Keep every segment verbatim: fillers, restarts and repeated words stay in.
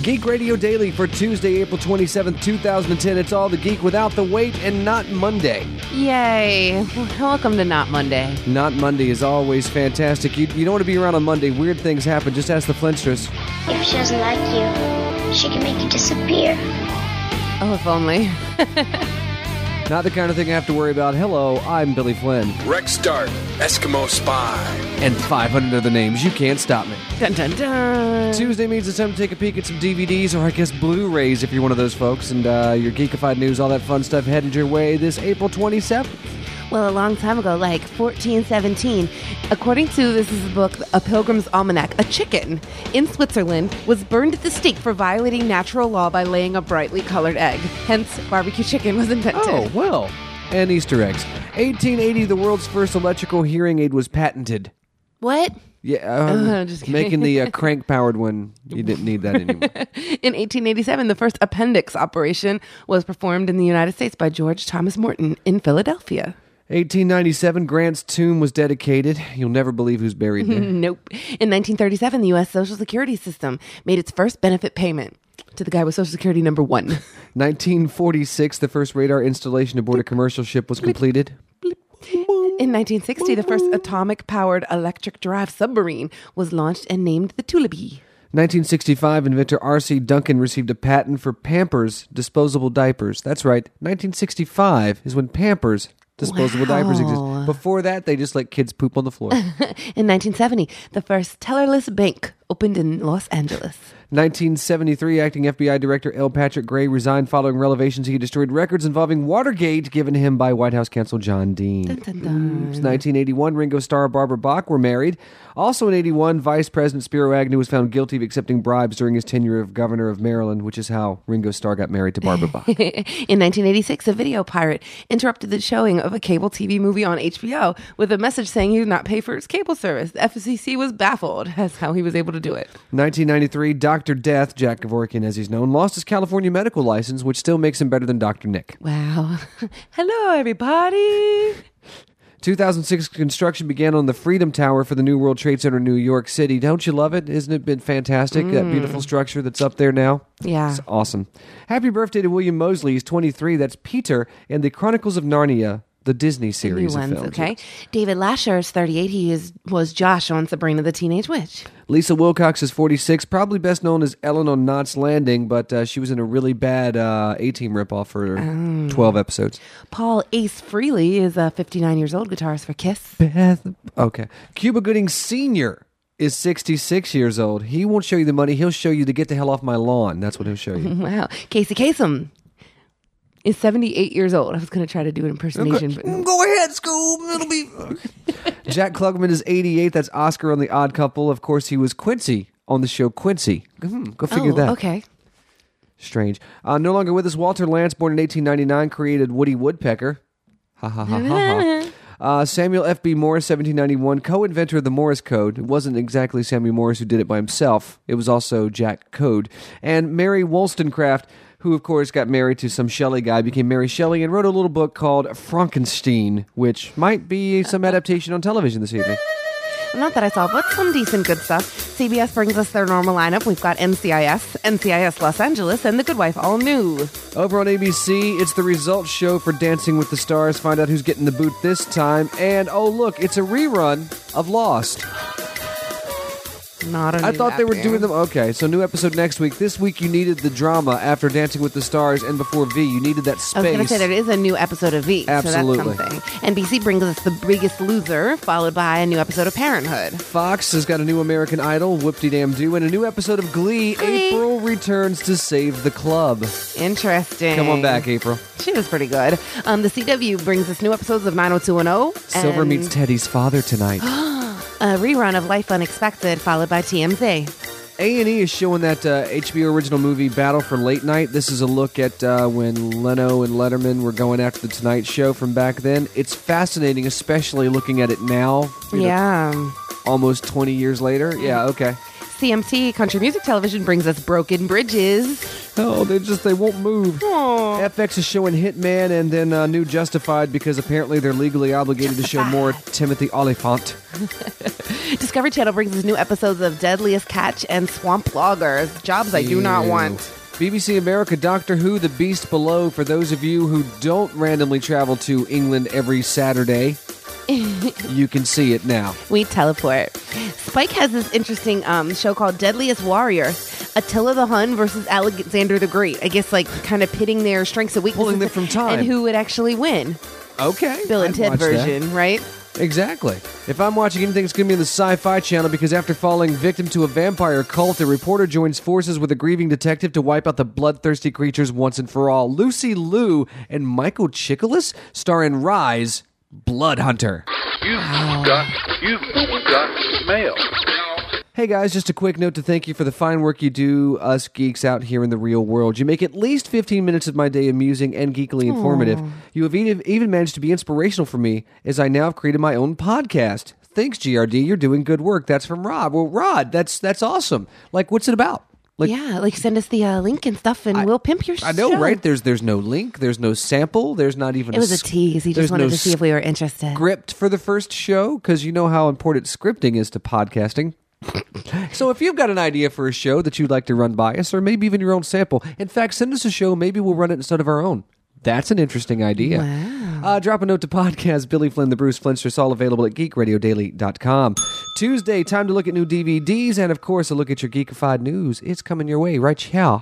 Geek Radio Daily for Tuesday, April twenty-seventh, two thousand ten. It's all the geek without the wait and not Monday. Yay. Welcome to Not Monday. Not Monday is always fantastic. You, you don't want to be around on Monday. Weird things happen. Just ask the Flintsters. If she doesn't like you, she can make you disappear. Oh, if only. Not the kind of thing I have to worry about. Hello, I'm Billy Flynn. Rex Dart, Eskimo Spy. And five hundred other names. You can't stop me. Dun, dun, dun. Tuesday means it's time to take a peek at some D V Ds, or I guess Blu-rays if you're one of those folks. And uh, your geekified news, all that fun stuff headed your way this April twenty-seventh. Well, a long time ago, like fourteen seventeen, according to, this is a book, A Pilgrim's Almanac, a chicken in Switzerland was burned at the stake for violating natural law by laying a brightly colored egg. Hence, barbecue chicken was invented. Oh, well. And Easter eggs. eighteen eighty, the world's first electrical hearing aid was patented. What? Yeah, um, Uh, just kidding. making the uh, crank-powered one, you didn't need that anymore. In eighteen eighty-seven, the first appendix operation was performed in the United States by George Thomas Morton in Philadelphia. eighteen ninety-seven, Grant's tomb was dedicated. You'll never believe who's buried there. Nope. In nineteen thirty-seven, the U S Social Security system made its first benefit payment to the guy with Social Security number one. nineteen forty-six, the first radar installation aboard a commercial ship was completed. In nineteen sixty, the first atomic-powered electric-drive submarine was launched and named the Tullibee. nineteen sixty-five, inventor R C Duncan received a patent for Pampers disposable diapers. That's right, nineteen sixty-five is when Pampers disposable Wow. diapers exist. Before that, they just let kids poop on the floor. In nineteen seventy, the first tellerless bank opened in Los Angeles. nineteen seventy-three, acting F B I Director L. Patrick Gray resigned following revelations he destroyed records involving Watergate given to him by White House counsel John Dean. Dun, dun, dun. Oops. nineteen eighty-one, Ringo Starr and Barbara Bach were married. Also in eighty-one, Vice President Spiro Agnew was found guilty of accepting bribes during his tenure of governor of Maryland, which is how Ringo Starr got married to Barbara Bach. In nineteen eighty-six, a video pirate interrupted the showing of a cable T V movie on H B O with a message saying he would not pay for his cable service. The F C C was baffled as how he was able to do it. nineteen ninety-three, Doctor Death, Jack Kevorkian as he's known, lost his California medical license, which still makes him better than Doctor Nick. Wow. Hello, everybody. two thousand six, construction began on the Freedom Tower for the New World Trade Center in New York City. Don't you love it? Isn't it been fantastic? That beautiful structure that's up there now? Yeah. It's awesome. Happy birthday to William Moseley. He's twenty-three. That's Peter in the Chronicles of Narnia, the Disney New series ones, of films. okay. David Lasher is thirty-eight. He is was Josh on Sabrina the Teenage Witch. Lisa Wilcox is forty-six, probably best known as Ellen on Knots Landing, but uh, she was in a really bad uh, A-Team ripoff for Oh. twelve episodes. Paul Ace Frehley is uh, fifty-nine years old, guitarist for Kiss. Beth. Okay. Cuba Gooding Senior is sixty-six years old. He won't show you the money. He'll show you to get the hell off my lawn. That's what he'll show you. Wow. Casey Kasem is seventy-eight years old. I was going to try to do an impersonation, but no. Go ahead, Scoob. It'll be... Jack Klugman is eighty-eight. That's Oscar on The Odd Couple. Of course, he was Quincy on the show Quincy. Hmm, go figure Oh, that. okay. Strange. Uh, no longer with us, Walter Lantz, born in eighteen ninety-nine, created Woody Woodpecker. Ha ha ha ha ha. Uh, Samuel F B. Morse, seventeen ninety-one, co-inventor of the Morse Code. It wasn't exactly Samuel Morse who did it by himself. It was also Jack Code. And Mary Wollstonecraft, who, of course, got married to some Shelley guy, became Mary Shelley, and wrote a little book called Frankenstein, which might be some adaptation on television this evening. Not that I saw, but some decent good stuff. C B S brings us their normal lineup. We've got N C I S, N C I S Los Angeles, and The Good Wife, all new. Over on A B C, it's the results show for Dancing with the Stars. Find out who's getting the boot this time. And, oh, look, it's a rerun of Lost. Not a I new thought they were actor. doing them. Okay, so new episode next week. This week you needed the drama after Dancing with the Stars and before V. You needed that space. I was going to say there is a new episode of V. Absolutely. So that's something. N B C brings us The Biggest Loser, followed by a new episode of Parenthood. Fox has got a new American Idol, whoop-de-damn-do, and a new episode of Glee. Glee. April returns to save the club. Interesting. Come on back, April. She was pretty good. Um, the C W brings us new episodes of nine oh two one oh. Silver and meets Teddy's father tonight. a rerun of Life Unexpected, followed by T M Z. A and E is showing that uh, H B O original movie Battle for Late Night. This is a look at uh, when Leno and Letterman were going after the Tonight Show from back then. It's fascinating, especially looking at it now. you know, Yeah. almost twenty years later. Yeah, okay. C M T, Country Music Television, brings us Broken Bridges. Oh, they just, they won't move. Aww. F X is showing Hitman and then uh, new Justified because apparently they're legally obligated to show more Timothy Olyphant. Discovery Channel brings us new episodes of Deadliest Catch and Swamp Loggers, jobs I do not Ew. want. B B C America, Doctor Who, The Beast Below. For those of you who don't randomly travel to England every Saturday, you can see it now. We teleport. Spike has this interesting um, show called Deadliest Warrior. Attila the Hun versus Alexander the Great. I guess like kind of pitting their strengths and weaknesses. Pulling them from time. And who would actually win. Okay. Bill and I'd Ted watch version, that. right? Exactly. If I'm watching anything, it's going to be in the Sci-Fi Channel because after falling victim to a vampire cult, a reporter joins forces with a grieving detective to wipe out the bloodthirsty creatures once and for all. Lucy Liu and Michael Chiklis star in Rise, Blood Hunter. You've got, you've got mail. Hey guys, just a quick note to thank you for the fine work you do, us geeks out here in the real world. You make at least fifteen minutes of my day amusing and geekily informative. Aww. You have even, even managed to be inspirational for me as I now have created my own podcast. Thanks, G R D. You're doing good work. That's from Rod. Well, Rod, that's that's awesome. Like, what's it about? Like, yeah, like send us the uh, link and stuff, and I, we'll pimp your show. I know, right? There's there's no link. There's no sample. There's not even. It was a tease. He just wanted no to see if we were interested. Script for the first show because you know how important scripting is to podcasting. So if you've got an idea for a show that you'd like to run by us, or maybe even your own sample, in fact, send us a show. Maybe we'll run it instead of our own. That's an interesting idea. Wow. Uh, drop a note to podcast Billy Flynn, the Bruce Flintsters, all available at geek radio daily dot com. Tuesday, time to look at new D V Ds and, of course, a look at your geekified news. It's coming your way right here.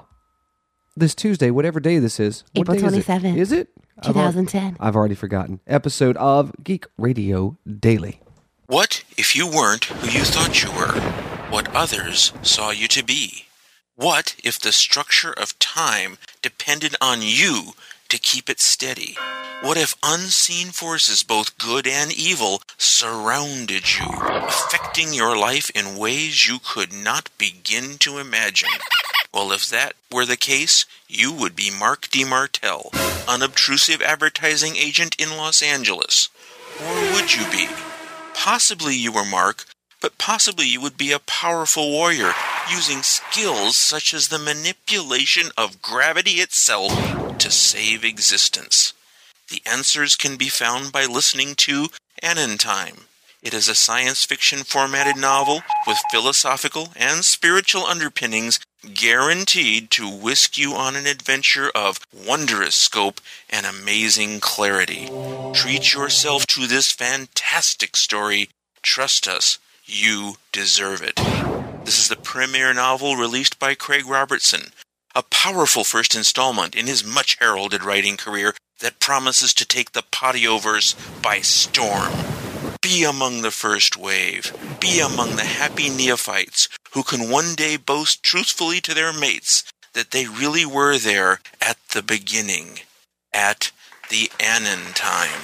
This Tuesday, whatever day this is. What April day is it? twenty-seventh. Is it? twenty ten. I've, al- I've already forgotten. Episode of Geek Radio Daily. What if you weren't who you thought you were? What others saw you to be? What if the structure of time depended on you to keep it steady? What if unseen forces, both good and evil, surrounded you, affecting your life in ways you could not begin to imagine? Well, if that were the case, you would be Mark DeMartell, unobtrusive advertising agent in Los Angeles. Or would you be? Possibly you were Mark, but possibly you would be a powerful warrior using skills such as the manipulation of gravity itself to save existence. The answers can be found by listening to Anon Time. It is a science fiction formatted novel with philosophical and spiritual underpinnings guaranteed to whisk you on an adventure of wondrous scope and amazing clarity. Treat yourself to this fantastic story. Trust us, you deserve it. This is the premiere novel released by Craig Robertson, a powerful first installment in his much heralded writing career that promises to take the Podioverse by storm. Be among the first wave. Be among the happy neophytes who can one day boast truthfully to their mates that they really were there at the beginning, at the Anon Time.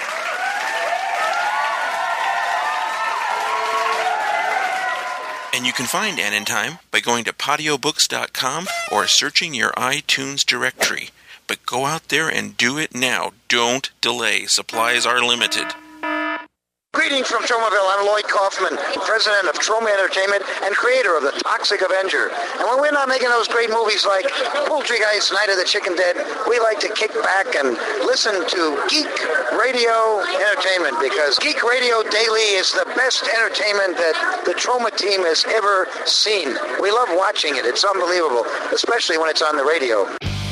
And you can find Anon Time by going to podio books dot com or searching your iTunes directory. But go out there and do it now. Don't delay. Supplies are limited. Greetings from Tromaville. I'm Lloyd Kaufman, president of Troma Entertainment and creator of The Toxic Avenger. And when we're not making those great movies like Poultrygeist, Night of the Chicken Dead, we like to kick back and listen to Geek Radio Entertainment, because Geek Radio Daily is the best entertainment that the Troma team has ever seen. We love watching it. It's unbelievable, especially when it's on the radio.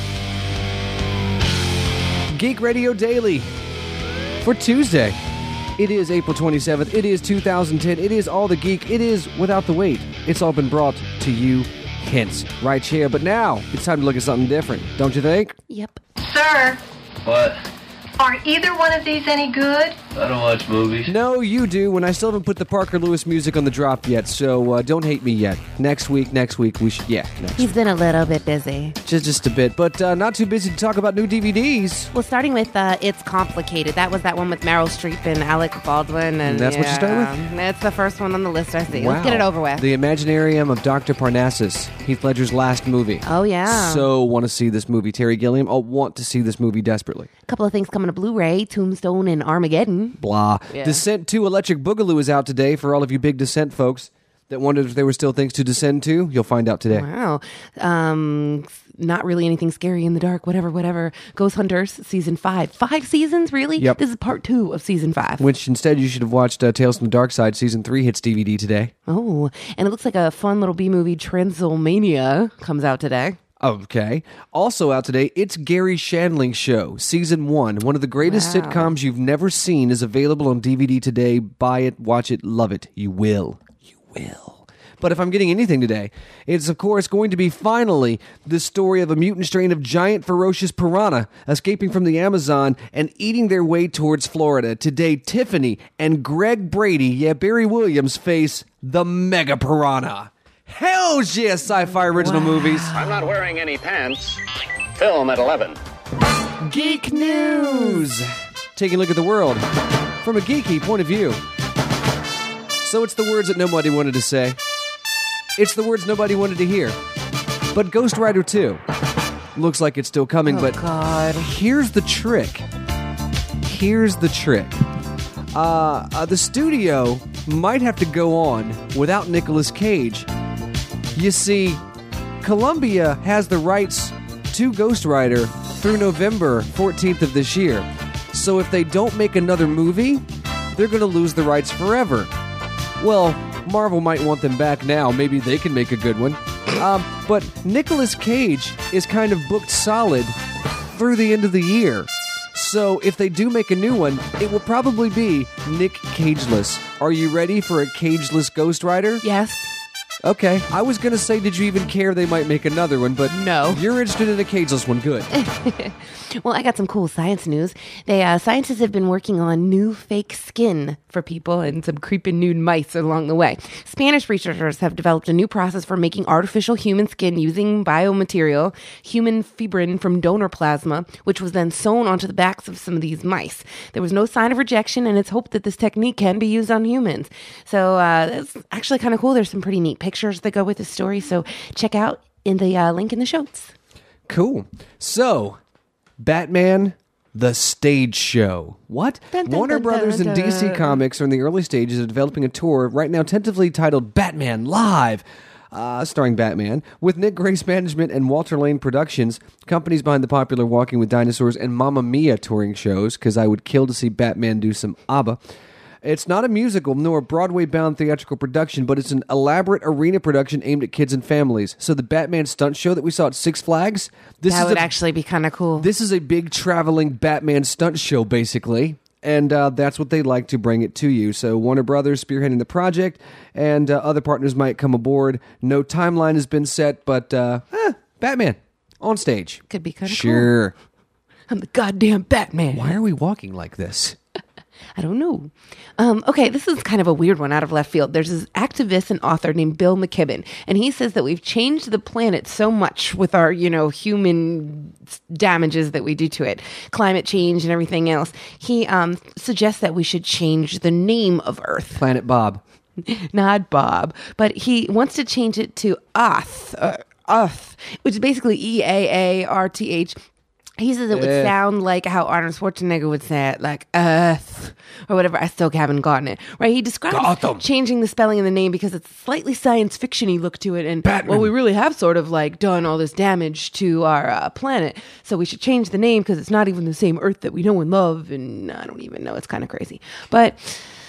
Geek Radio Daily for Tuesday. It is April twenty-seventh. It is two thousand ten. It is all the geek. It is without the wait. It's all been brought to you, hence, right here. But now, it's time to look at something different, don't you think? Yep. Sir, What? are either one of these any good? I don't watch movies. No, you do, when I still haven't put the Parker Lewis music on the drop yet, so uh, don't hate me yet. Next week, next week, we should, yeah, next He's week. been a little bit busy. Just, just a bit, but uh, not too busy to talk about new D V Ds. Well, starting with uh, It's Complicated. That was that one with Meryl Streep and Alec Baldwin. And, And that's what you started with? It's the first one on the list I see. Wow. Let's get it over with. The Imaginarium of Doctor Parnassus, Heath Ledger's last movie. Oh, yeah. So want to see this movie. Terry Gilliam, I'll want to see this movie desperately. A couple of things coming to Blu-ray. Tombstone and Armageddon. Blah. Yeah. Descent two Electric Boogaloo is out today for all of you big Descent folks. that wondered if there were still things to descend to? You'll find out today. Wow. Um, not really anything scary in the dark, whatever, whatever. Ghost Hunters, season five. Five seasons, really? Yep. This is part two of season five. Which instead you should have watched uh, Tales from the Dark Side. Season three hits D V D today. Oh, and it looks like a fun little B-movie, Transylmania, comes out today. Okay. Also out today, It's Gary Shandling Show, Season one. One of the greatest Wow. sitcoms you've never seen is available on D V D today. Buy it, watch it, love it. You will. You will. But if I'm getting anything today, it's of course going to be finally the story of a mutant strain of giant ferocious piranha escaping from the Amazon and eating their way towards Florida. Today, Tiffany and Greg Brady, yeah, Barry Williams, face the mega piranha. Hell yeah, sci-fi original Wow. movies. I'm not wearing any pants. Film at eleven. Geek News! Taking a look at the world from a geeky point of view. So it's the words that nobody wanted to say. It's the words nobody wanted to hear. But Ghost Rider two looks like it's still coming, Oh, but God. here's the trick. Here's the trick. Uh, uh, the studio might have to go on without Nicolas Cage. You see, Columbia has the rights to Ghost Rider through November fourteenth of this year. So if they don't make another movie, they're going to lose the rights forever. Well, Marvel might want them back now. Maybe they can make a good one. Um, but Nicolas Cage is kind of booked solid through the end of the year. So if they do make a new one, it will probably be Nick Cageless. Are you ready for a Cageless Ghost Rider? Yes. Okay. I was going to say, did you even care they might make another one? But No. You're interested in a Cageless one. Good. Well, I got some cool science news. They uh, scientists have been working on new fake skin for people and some creeping nude mice along the way. Spanish researchers have developed a new process for making artificial human skin using biomaterial, human fibrin from donor plasma, which was then sewn onto the backs of some of these mice. There was no sign of rejection, and it's hoped that this technique can be used on humans. So uh, that's actually kind of cool. There's some pretty neat pictures that go with the story. So check out in the uh, link in the show notes. Cool. So, Batman, the stage show. What? Dun, dun, Warner dun, Brothers dun, and D C dun. Comics are in the early stages of developing a tour, right now tentatively titled Batman Live, uh, starring Batman, with Nick Grace Management and Walter Lane Productions, companies behind the popular Walking with Dinosaurs and Mamma Mia touring shows, because I would kill to see Batman do some ABBA. It's not a musical nor a Broadway-bound theatrical production, but it's an elaborate arena production aimed at kids and families. So the Batman stunt show that we saw at Six Flags, this That is would a, actually be kind of cool. this is a big traveling Batman stunt show, basically. And uh, that's what they like to bring it to you. So Warner Brothers spearheading the project, and uh, other partners might come aboard. No timeline has been set, but uh, eh, Batman on stage. Could be kind of Sure. cool. I'm the goddamn Batman. Why are we walking like this? I don't know. Um, okay, this is kind of a weird one out of left field. There's this activist and author named Bill McKibben, and he says that we've changed the planet so much with our, you know, human damages that we do to it, climate change and everything else. He um, suggests that we should change the name of Earth. Planet Bob. Not Bob, but he wants to change it to Earth, uh, Earth, which is basically E A A R T H. He says it would Eh. sound like how Arnold Schwarzenegger would say it, like Earth or whatever. I still haven't gotten it. Right? He describes Gotham. changing the spelling of the name because it's slightly science fiction-y look to it. And, Batman. well, we really have sort of like done all this damage to our uh, planet. So we should change the name because it's not even the same Earth that we know and love. And I don't even know. It's kind of crazy. But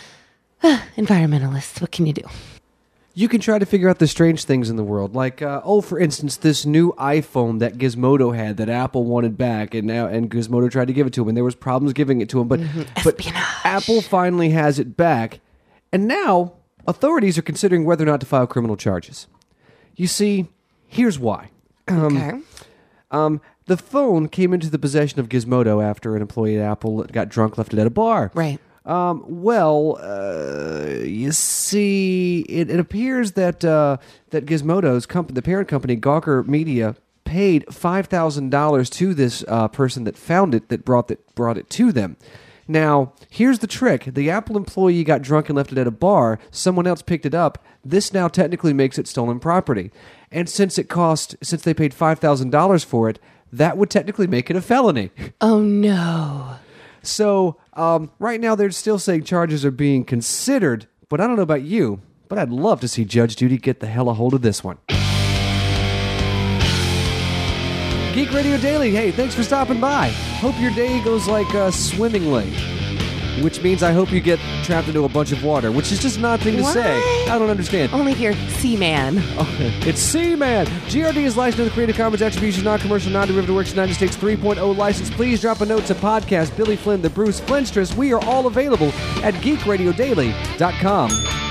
uh, environmentalists, what can you do? You can try to figure out the strange things in the world, like uh, oh, for instance, this new iPhone that Gizmodo had that Apple wanted back, and now and Gizmodo tried to give it to him, and there was problems giving it to him, but but Espionage. Apple finally has it back, and now authorities are considering whether or not to file criminal charges. You see, here's why. Okay. Um, the phone came into the possession of Gizmodo after an employee at Apple got drunk, left it at a bar. Right. Um, well, uh, you see, it, it appears that uh, that Gizmodo's company, the parent company, Gawker Media, paid five thousand dollars to this uh, person that found it, that brought it brought it to them. Now, here's the trick: the Apple employee got drunk and left it at a bar. Someone else picked it up. This now technically makes it stolen property, and since it cost, since they paid five thousand dollars for it, that would technically make it a felony. Oh, no. So, um, right now they're still saying charges are being considered, but I don't know about you, but I'd love to see Judge Judy get the hell a hold of this one. Geek Radio Daily, hey, thanks for stopping by. Hope your day goes like uh, swimmingly. Which means I hope you get trapped into a bunch of water, which is just an odd thing to What? say. I don't understand. Only if you're Seaman. Oh, it's C-Man. G R D is licensed under the Creative Commons Attribution, non-commercial, non-derivative works, United States three point oh license. Please drop a note to podcast, Billy Flynn, the Bruce Flintstress. We are all available at geek radio daily dot com.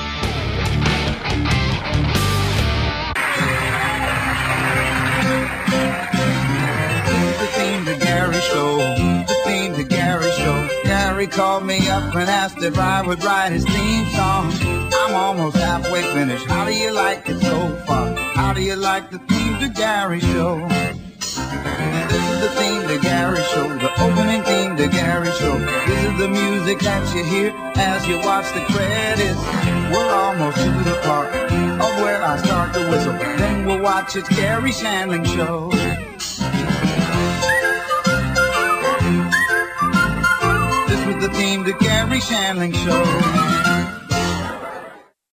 The theme, the Gary Show. The theme, the Gary Show. Gary called me up and asked if I would write his theme song. I'm almost halfway finished. How do you like it so far? How do you like the theme, the Gary Show? And this is the theme, the Gary Show. The opening theme, the Gary Show. This is the music that you hear as you watch the credits. We're almost to the part of where I start to whistle. Then we'll watch It's Gary Shandling Show. This was the theme, the Gary Shandling Show.